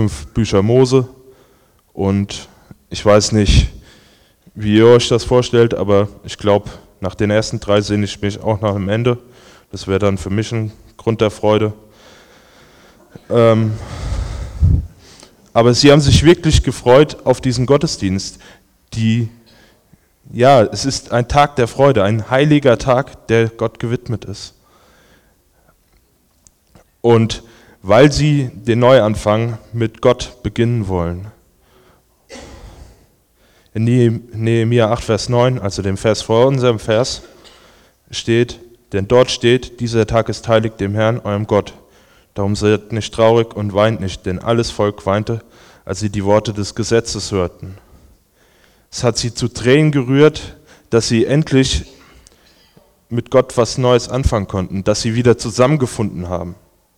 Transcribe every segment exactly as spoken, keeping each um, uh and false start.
fünf Bücher Mose. Und ich weiß nicht, wie ihr euch das vorstellt, aber ich glaube, nach den ersten drei sehne ich mich auch nach dem Ende. Das wäre dann für mich ein Grund der Freude. Ähm, aber sie haben sich wirklich gefreut auf diesen Gottesdienst. Die, ja, es ist ein Tag der Freude, ein heiliger Tag, der Gott gewidmet ist. Und weil sie den Neuanfang mit Gott beginnen wollen. In Nehemia acht, Vers neun, also dem Vers vor unserem Vers, steht, denn dort steht, dieser Tag ist heilig dem Herrn, eurem Gott. Darum seid nicht traurig und weint nicht, denn alles Volk weinte, als sie die Worte des Gesetzes hörten. Es hat sie zu Tränen gerührt, dass sie endlich mit Gott was Neues anfangen konnten, dass sie wieder zusammengefunden haben.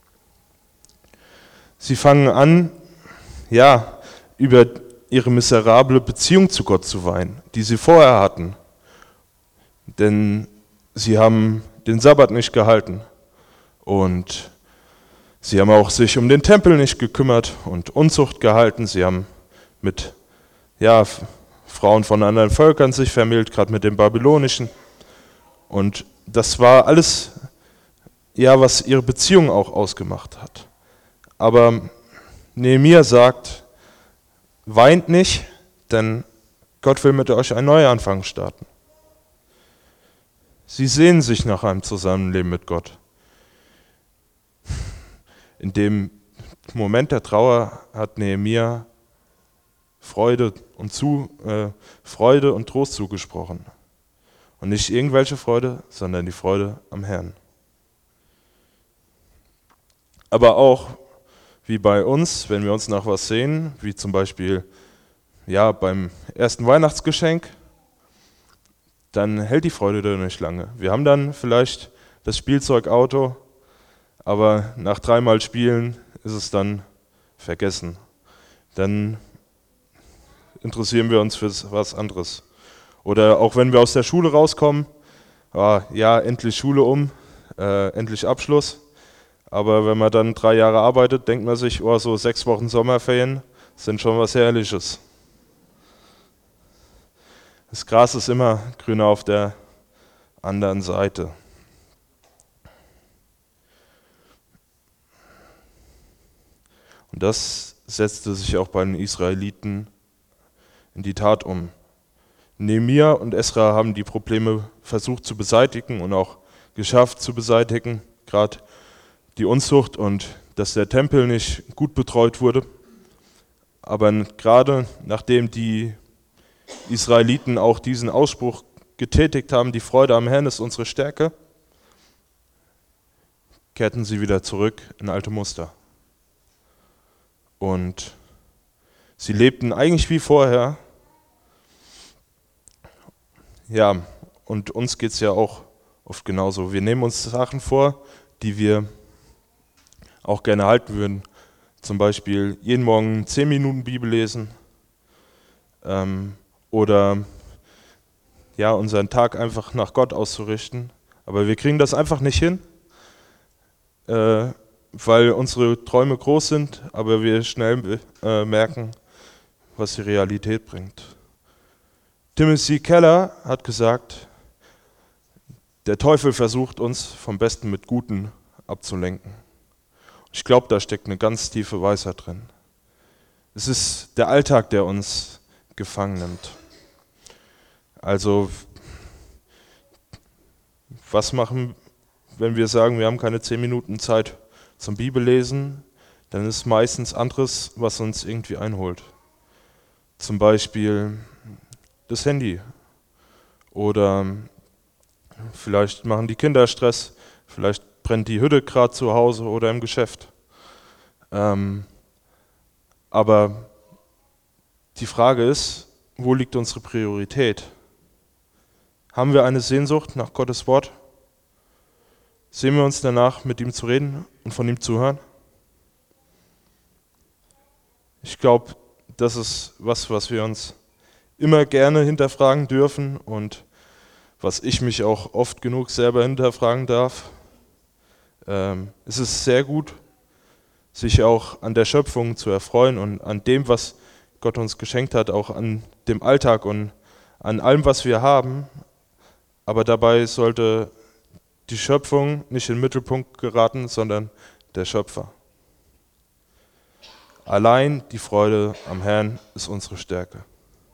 Sie fangen an, ja, über ihre miserable Beziehung zu Gott zu weinen, die sie vorher hatten. Denn sie haben den Sabbat nicht gehalten und sie haben auch sich um den Tempel nicht gekümmert und Unzucht gehalten. Sie haben mit ja, Frauen von anderen Völkern sich vermählt, gerade mit den babylonischen. Und das war alles, ja, was ihre Beziehung auch ausgemacht hat. Aber Nehemia sagt, weint nicht, denn Gott will mit euch einen Neuanfang starten. Sie sehnen sich nach einem Zusammenleben mit Gott. In dem Moment der Trauer hat Nehemia Freude und, zu, äh, Freude und Trost zugesprochen. Und nicht irgendwelche Freude, sondern die Freude am Herrn. Aber auch wie bei uns, wenn wir uns nach was sehen, wie zum Beispiel ja, beim ersten Weihnachtsgeschenk, dann hält die Freude da nicht lange. Wir haben dann vielleicht das Spielzeugauto, aber nach dreimal Spielen ist es dann vergessen. Dann interessieren wir uns für was anderes. Oder auch wenn wir aus der Schule rauskommen, ah, ja, endlich Schule um, äh, endlich Abschluss. Aber wenn man dann drei Jahre arbeitet, denkt man sich, oh, so sechs Wochen Sommerferien sind schon was Herrliches. Das Gras ist immer grüner auf der anderen Seite. Und das setzte sich auch bei den Israeliten in die Tat um. Nehemia und Esra haben die Probleme versucht zu beseitigen und auch geschafft zu beseitigen, gerade die Unzucht und dass der Tempel nicht gut betreut wurde. Aber gerade nachdem die Israeliten auch diesen Ausspruch getätigt haben, die Freude am Herrn ist unsere Stärke, kehrten sie wieder zurück in alte Muster. Und sie lebten eigentlich wie vorher. Ja, und uns geht es ja auch oft genauso. Wir nehmen uns Sachen vor, die wir auch gerne halten würden. Zum Beispiel jeden Morgen zehn Minuten Bibel lesen ähm, oder ja, unseren Tag einfach nach Gott auszurichten. Aber wir kriegen das einfach nicht hin, äh, weil unsere Träume groß sind, aber wir schnell äh, merken, was die Realität bringt. Timothy Keller hat gesagt, der Teufel versucht uns vom Besten mit Guten abzulenken. Ich glaube, da steckt eine ganz tiefe Weisheit drin. Es ist der Alltag, der uns gefangen nimmt. Also, was machen, wenn wir sagen, wir haben keine zehn Minuten Zeit zum Bibellesen? Dann ist meistens anderes, was uns irgendwie einholt. Zum Beispiel das Handy. Oder vielleicht machen die Kinder Stress, vielleicht brennt die Hütte gerade zu Hause oder im Geschäft. Ähm, aber die Frage ist, wo liegt unsere Priorität? Haben wir eine Sehnsucht nach Gottes Wort? Sehen wir uns danach, mit ihm zu reden und von ihm zu hören? Ich glaube, das ist was, was wir uns immer gerne hinterfragen dürfen und was ich mich auch oft genug selber hinterfragen darf. Ähm, es ist sehr gut, sich auch an der Schöpfung zu erfreuen und an dem, was Gott uns geschenkt hat, auch an dem Alltag und an allem, was wir haben. Aber dabei sollte die Schöpfung nicht in den Mittelpunkt geraten, sondern der Schöpfer. Allein die Freude am Herrn ist unsere Stärke.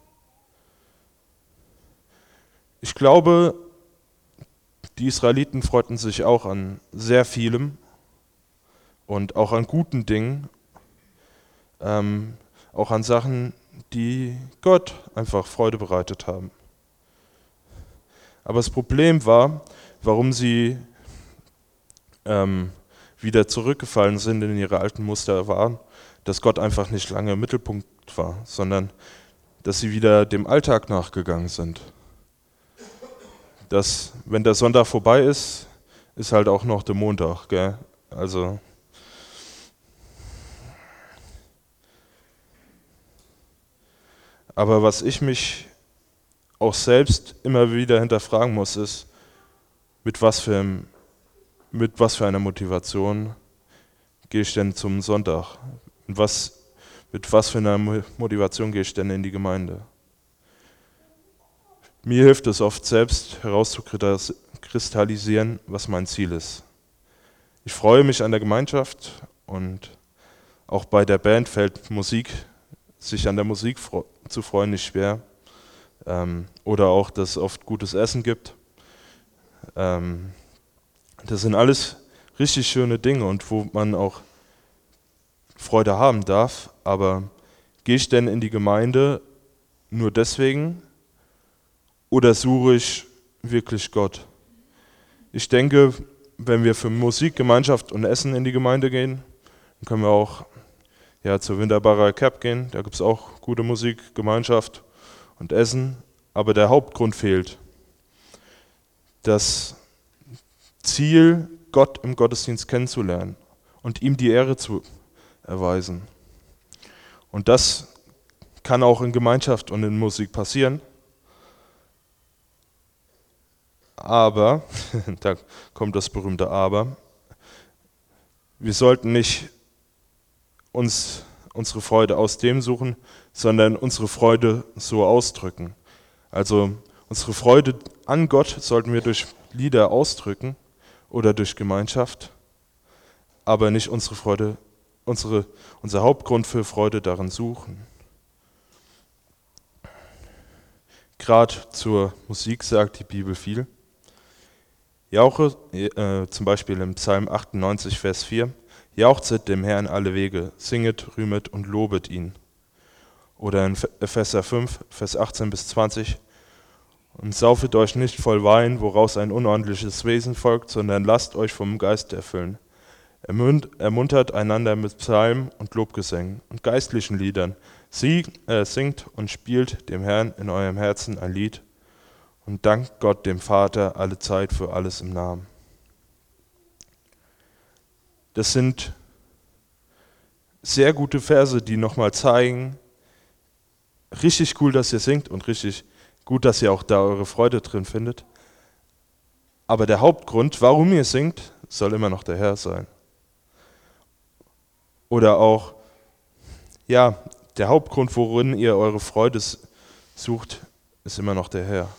Ich glaube, die Israeliten freuten sich auch an sehr vielem und auch an guten Dingen, ähm, auch an Sachen, die Gott einfach Freude bereitet haben. Aber das Problem war, warum sie ähm, wieder zurückgefallen sind in ihre alten Muster, war, dass Gott einfach nicht lange im Mittelpunkt war, sondern dass sie wieder dem Alltag nachgegangen sind. Dass, wenn der Sonntag vorbei ist, ist halt auch noch der Montag, gell? Also aber was ich mich auch selbst immer wieder hinterfragen muss, ist, mit was für, einem, mit was für einer Motivation gehe ich denn zum Sonntag? Und was, mit was für einer Motivation gehe ich denn in die Gemeinde? Mir hilft es oft selbst herauszukristallisieren, was mein Ziel ist. Ich freue mich an der Gemeinschaft und auch bei der Band fällt Musik, sich an der Musik zu freuen, nicht schwer. Ähm, oder auch, dass es oft gutes Essen gibt. Ähm, das sind alles richtig schöne Dinge und wo man auch Freude haben darf. Aber gehe ich denn in die Gemeinde nur deswegen oder suche ich wirklich Gott? Ich denke, wenn wir für Musik, Gemeinschaft und Essen in die Gemeinde gehen, dann können wir auch ja, zur Winterbarer Cap gehen. Da gibt es auch gute Musik, Gemeinschaft und Essen. Aber der Hauptgrund fehlt. Das Ziel, Gott im Gottesdienst kennenzulernen und ihm die Ehre zu erweisen. Und das kann auch in Gemeinschaft und in Musik passieren. Aber, da kommt das berühmte Aber, wir sollten nicht uns unsere Freude aus dem suchen, sondern unsere Freude so ausdrücken. Also unsere Freude an Gott sollten wir durch Lieder ausdrücken oder durch Gemeinschaft, aber nicht unsere Freude, unsere, unser Hauptgrund für Freude darin suchen. Gerade zur Musik sagt die Bibel viel. Jauche, äh, zum Beispiel im Psalm achtundneunzig, Vers vier, jauchzet dem Herrn alle Wege, singet, rühmet und lobet ihn. Oder in Epheser fünf, Vers achtzehn bis zwanzig, und saufet euch nicht voll Wein, woraus ein unordentliches Wesen folgt, sondern lasst euch vom Geist erfüllen. Ermuntert einander mit Psalmen und Lobgesängen und geistlichen Liedern. Sie äh, singt und spielt dem Herrn in eurem Herzen ein Lied und dankt Gott dem Vater alle Zeit für alles im Namen. Das sind sehr gute Verse, die nochmal zeigen, richtig cool, dass ihr singt und richtig gut, dass ihr auch da eure Freude drin findet. Aber der Hauptgrund, warum ihr singt, soll immer noch der Herr sein. Oder auch, ja, der Hauptgrund, worin ihr eure Freude sucht, ist immer noch der Herr.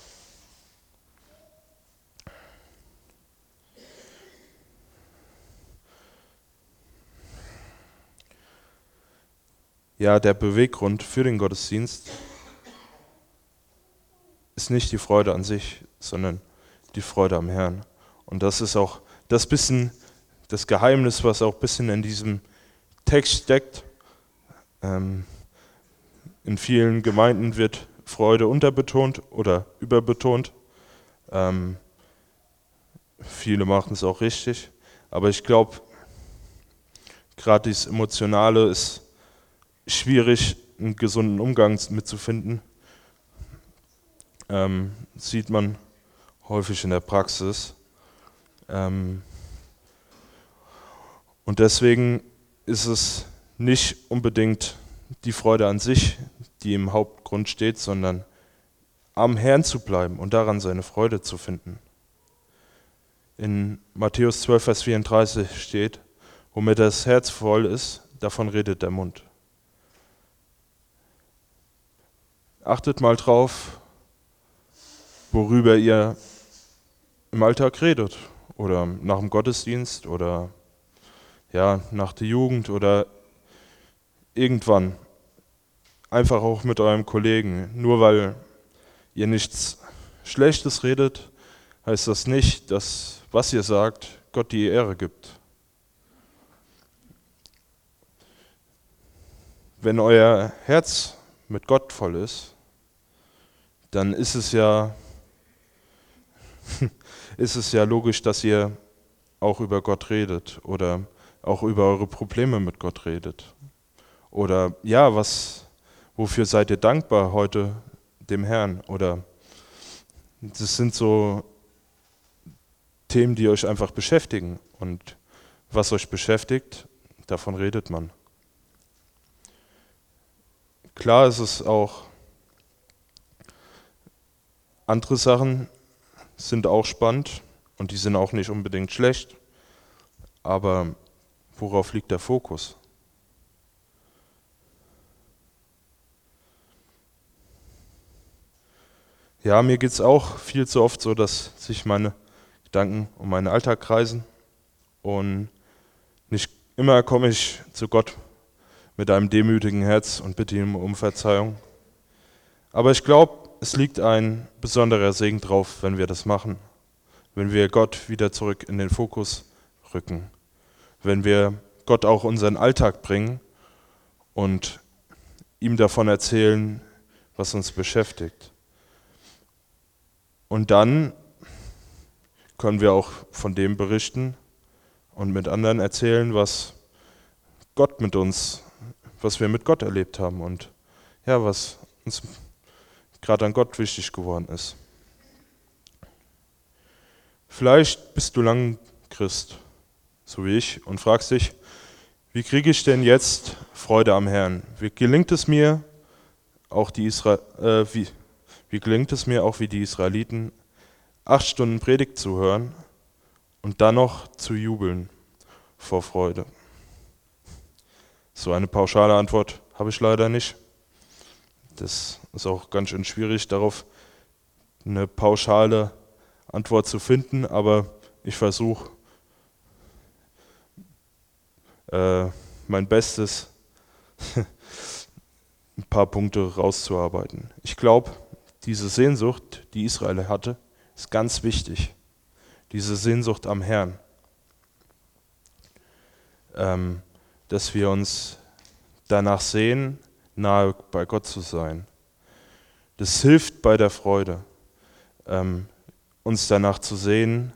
Ja, der Beweggrund für den Gottesdienst ist nicht die Freude an sich, sondern die Freude am Herrn. Und das ist auch das bisschen das Geheimnis, was auch ein bisschen in diesem Text steckt. Ähm, in vielen Gemeinden wird Freude unterbetont oder überbetont. Ähm, viele machen es auch richtig. Aber ich glaube, gerade dieses Emotionale ist schwierig, einen gesunden Umgang mitzufinden. Ähm, sieht man häufig in der Praxis. Ähm, und deswegen ist es nicht unbedingt die Freude an sich, die im Hauptgrund steht, sondern am Herrn zu bleiben und daran seine Freude zu finden. In Matthäus zwölf, Vers vierunddreißig steht: Womit das Herz voll ist, davon redet der Mund. Achtet mal drauf, worüber ihr im Alltag redet oder nach dem Gottesdienst oder ja, nach der Jugend oder irgendwann. Einfach auch mit eurem Kollegen. Nur weil ihr nichts Schlechtes redet, heißt das nicht, dass was ihr sagt, Gott die Ehre gibt. Wenn euer Herz mit Gott voll ist, dann ist es ja, ist es ja logisch, dass ihr auch über Gott redet oder auch über eure Probleme mit Gott redet. Oder ja, was, wofür seid ihr dankbar heute dem Herrn? Oder das sind so Themen, die euch einfach beschäftigen. Und was euch beschäftigt, davon redet man. Klar ist es auch, andere Sachen sind auch spannend und die sind auch nicht unbedingt schlecht, aber worauf liegt der Fokus? Ja, mir geht es auch viel zu oft so, dass sich meine Gedanken um meinen Alltag kreisen und nicht immer komme ich zu Gott mit einem demütigen Herz und bitte ihn um Verzeihung. Aber ich glaube, es liegt ein besonderer Segen drauf, wenn wir das machen, wenn wir Gott wieder zurück in den Fokus rücken, wenn wir Gott auch unseren Alltag bringen und ihm davon erzählen, was uns beschäftigt. Und dann können wir auch von dem berichten und mit anderen erzählen, was Gott mit uns, was wir mit Gott erlebt haben und ja, was uns gerade an Gott wichtig geworden ist. Vielleicht bist du lang Christ, so wie ich, und fragst dich, wie kriege ich denn jetzt Freude am Herrn? Wie gelingt es mir, auch die Isra äh, wie, wie gelingt es mir auch wie die Israeliten, acht Stunden Predigt zu hören und dann noch zu jubeln vor Freude? So eine pauschale Antwort habe ich leider nicht. Das ist auch ganz schön schwierig, darauf eine pauschale Antwort zu finden, aber ich versuche äh, mein Bestes, ein paar Punkte rauszuarbeiten. Ich glaube, diese Sehnsucht, die Israel hatte, ist ganz wichtig. Diese Sehnsucht am Herrn. Ähm, dass wir uns danach sehen, nahe bei Gott zu sein. Das hilft bei der Freude, ähm, uns danach zu sehen,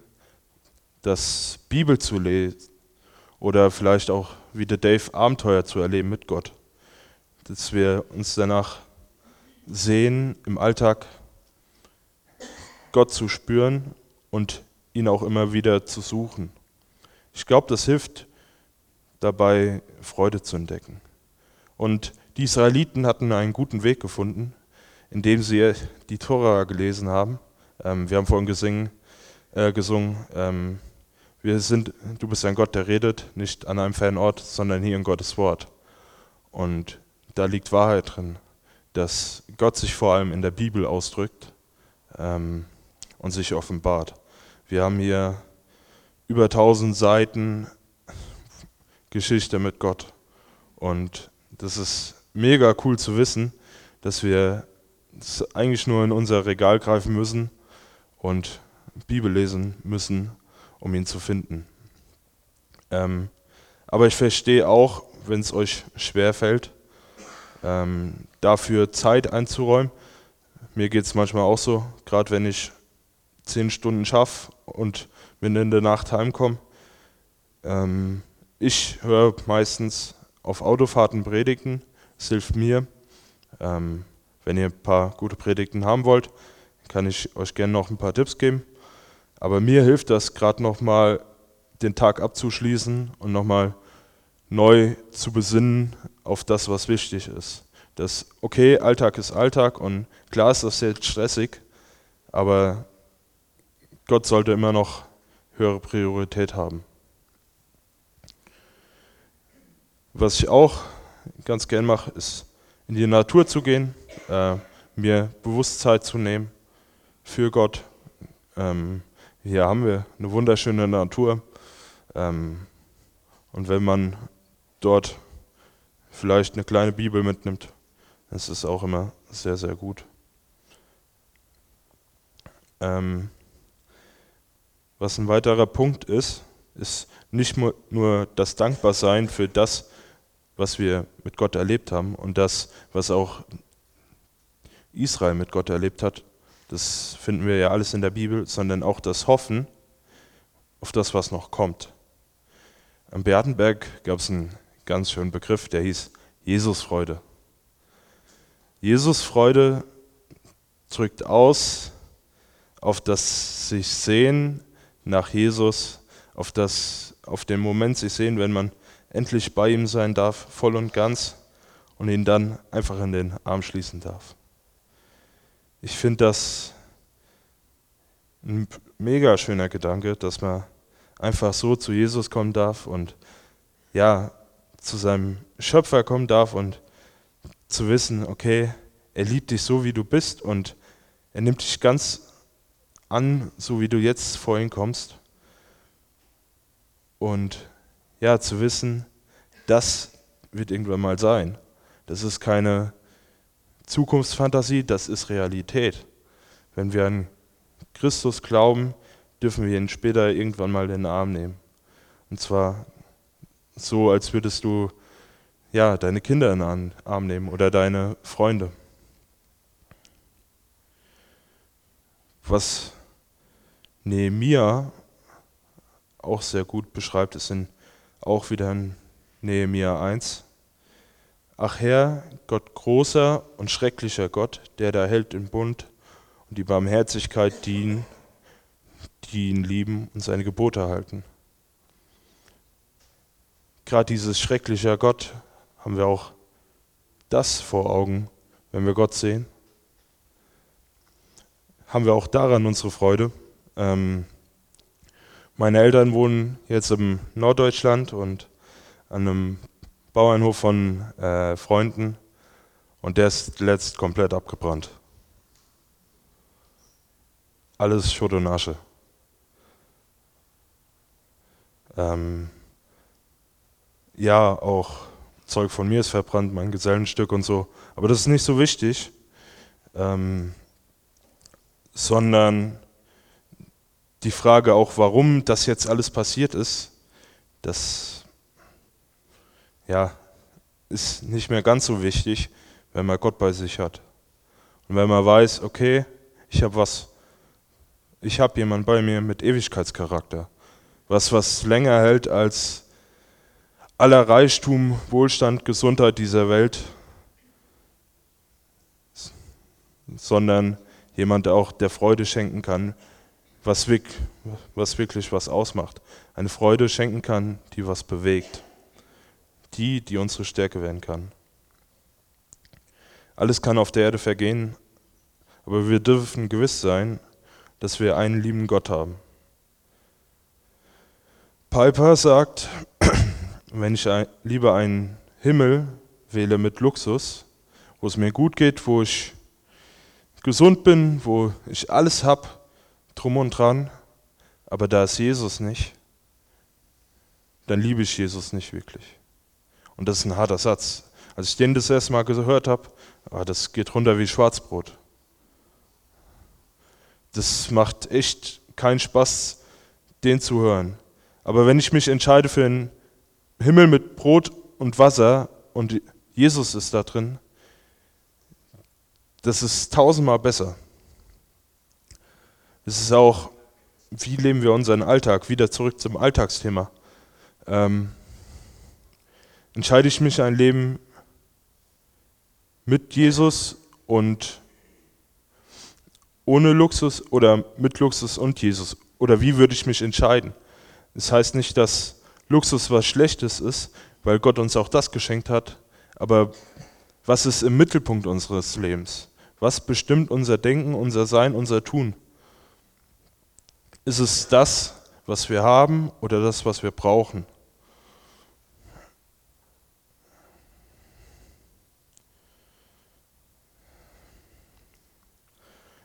das Bibel zu lesen oder vielleicht auch wie der Dave Abenteuer zu erleben mit Gott. Dass wir uns danach sehen, im Alltag Gott zu spüren und ihn auch immer wieder zu suchen. Ich glaube, das hilft dabei, Freude zu entdecken. Und die Israeliten hatten einen guten Weg gefunden, indem sie die Tora gelesen haben. Ähm, wir haben vorhin gesingen, äh, gesungen, ähm, wir sind, du bist ein Gott, der redet, nicht an einem fernen Ort, sondern hier in Gottes Wort. Und da liegt Wahrheit drin, dass Gott sich vor allem in der Bibel ausdrückt ähm, und sich offenbart. Wir haben hier über tausend Seiten Geschichte mit Gott. Und das ist mega cool zu wissen, dass wir das eigentlich nur in unser Regal greifen müssen und Bibel lesen müssen, um ihn zu finden. Ähm, aber ich verstehe auch, wenn es euch schwerfällt, ähm, dafür Zeit einzuräumen. Mir geht es manchmal auch so, gerade wenn ich zehn Stunden schaffe und mitten in der Nacht heimkomme. Ähm, ich höre meistens auf Autofahrten Predigten, es hilft mir. Ähm, wenn ihr ein paar gute Predigten haben wollt, kann ich euch gerne noch ein paar Tipps geben. Aber mir hilft das gerade nochmal, den Tag abzuschließen und nochmal neu zu besinnen auf das, was wichtig ist. Das, okay, Alltag ist Alltag und klar ist das jetzt stressig, aber Gott sollte immer noch höhere Priorität haben. Was ich auch ganz gern mache, ist in die Natur zu gehen, äh, mir bewusst Zeit zu nehmen für Gott. Ähm, hier haben wir eine wunderschöne Natur. Ähm, und wenn man dort vielleicht eine kleine Bibel mitnimmt, das ist auch immer sehr, sehr gut. Ähm, was ein weiterer Punkt ist, ist nicht nur das Dankbarsein für das, was wir mit Gott erlebt haben und das, was auch Israel mit Gott erlebt hat. Das finden wir ja alles in der Bibel, sondern auch das Hoffen auf das, was noch kommt. Am Beatenberg gab es einen ganz schönen Begriff, der hieß Jesusfreude. Jesusfreude drückt aus auf das sich Sehen nach Jesus, auf, das, auf den Moment sich sehen, wenn man endlich bei ihm sein darf, voll und ganz, und ihn dann einfach in den Arm schließen darf. Ich finde das ein mega schöner Gedanke, dass man einfach so zu Jesus kommen darf und ja, zu seinem Schöpfer kommen darf und zu wissen, okay, er liebt dich so, wie du bist und er nimmt dich ganz an, so wie du jetzt vor ihn kommst. Und ja, zu wissen, das wird irgendwann mal sein. Das ist keine Zukunftsfantasie, das ist Realität. Wenn wir an Christus glauben, dürfen wir ihn später irgendwann mal in den Arm nehmen. Und zwar so, als würdest du ja, deine Kinder in den Arm nehmen oder deine Freunde. Was Nehemia auch sehr gut beschreibt, ist in, auch wieder in Nehemia eins. Ach Herr, Gott großer und schrecklicher Gott, der da hält den Bund und die Barmherzigkeit dienen, die ihn lieben und seine Gebote halten. Gerade dieses schrecklicher Gott, haben wir auch das vor Augen, wenn wir Gott sehen? Haben wir auch daran unsere Freude? Ähm, meine Eltern wohnen jetzt im Norddeutschland und an einem Bauernhof von äh, Freunden und der ist letzt komplett abgebrannt. Alles Schutt und Asche. Ähm, ja, auch Zeug von mir ist verbrannt, mein Gesellenstück und so. Aber das ist nicht so wichtig, ähm, sondern die Frage auch, warum das jetzt alles passiert ist, das ja, ist nicht mehr ganz so wichtig, wenn man Gott bei sich hat. Und wenn man weiß, okay, ich habe was, ich habe jemanden bei mir mit Ewigkeitscharakter, was was länger hält als aller Reichtum, Wohlstand, Gesundheit dieser Welt, sondern jemand, der auch der Freude schenken kann, was, was wirklich was ausmacht. Eine Freude schenken kann, die was bewegt. Die, die unsere Stärke werden kann. Alles kann auf der Erde vergehen, aber wir dürfen gewiss sein, dass wir einen lieben Gott haben. Piper sagt, wenn ich ein, lieber einen Himmel wähle mit Luxus, wo es mir gut geht, wo ich gesund bin, wo ich alles habe, drum und dran, aber da ist Jesus nicht, dann liebe ich Jesus nicht wirklich. Und das ist ein harter Satz. Als ich den das erste Mal gehört habe, ah, das geht runter wie Schwarzbrot. Das macht echt keinen Spaß, den zu hören. Aber wenn ich mich entscheide für einen Himmel mit Brot und Wasser und Jesus ist da drin, das ist tausendmal besser. Es ist auch, wie leben wir unseren Alltag? Wieder zurück zum Alltagsthema. Ähm, entscheide ich mich ein Leben mit Jesus und ohne Luxus oder mit Luxus und Jesus? Oder wie würde ich mich entscheiden? Das heißt nicht, dass Luxus was Schlechtes ist, weil Gott uns auch das geschenkt hat, aber was ist im Mittelpunkt unseres Lebens? Was bestimmt unser Denken, unser Sein, unser Tun? Ist es das, was wir haben oder das, was wir brauchen?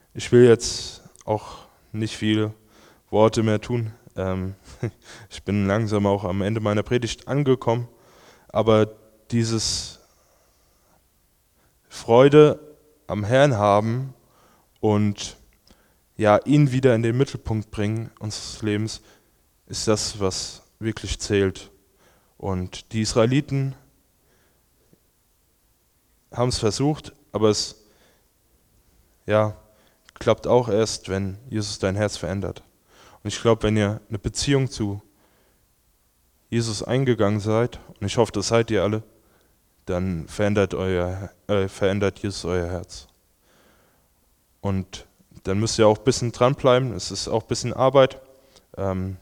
Ich will jetzt auch nicht viele Worte mehr tun. Ähm, ich bin langsam auch am Ende meiner Predigt angekommen, aber dieses Freude am Herrn haben und ja, ihn wieder in den Mittelpunkt bringen unseres Lebens, ist das, was wirklich zählt. Und die Israeliten haben es versucht, aber es ja, klappt auch erst, wenn Jesus dein Herz verändert. Und ich glaube, wenn ihr eine Beziehung zu Jesus eingegangen seid, und ich hoffe, das seid ihr alle, dann verändert, euer, äh, verändert Jesus euer Herz. Und dann müsst ihr auch ein bisschen dranbleiben, es ist auch ein bisschen Arbeit. Ähm,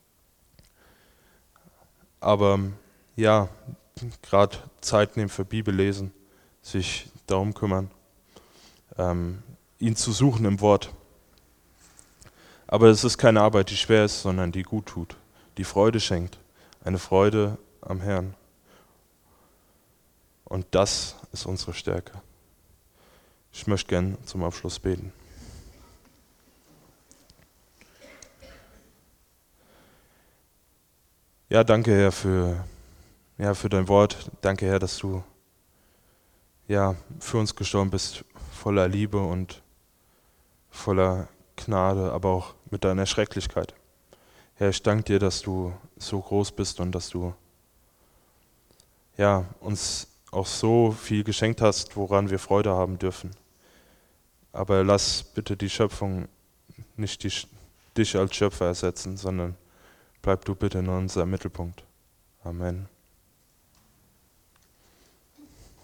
aber ja, gerade Zeit nehmen für Bibel lesen, sich darum kümmern, ähm, ihn zu suchen im Wort. Aber es ist keine Arbeit, die schwer ist, sondern die gut tut, die Freude schenkt, eine Freude am Herrn. Und das ist unsere Stärke. Ich möchte gern zum Abschluss beten. Ja, danke Herr für, ja, für dein Wort. Danke Herr, dass du ja, für uns gestorben bist, voller Liebe und voller Gnade, aber auch mit deiner Schrecklichkeit. Herr, ich danke dir, dass du so groß bist und dass du ja, uns auch so viel geschenkt hast, woran wir Freude haben dürfen. Aber lass bitte die Schöpfung nicht die, dich als Schöpfer ersetzen, sondern bleib du bitte in unserem Mittelpunkt. Amen.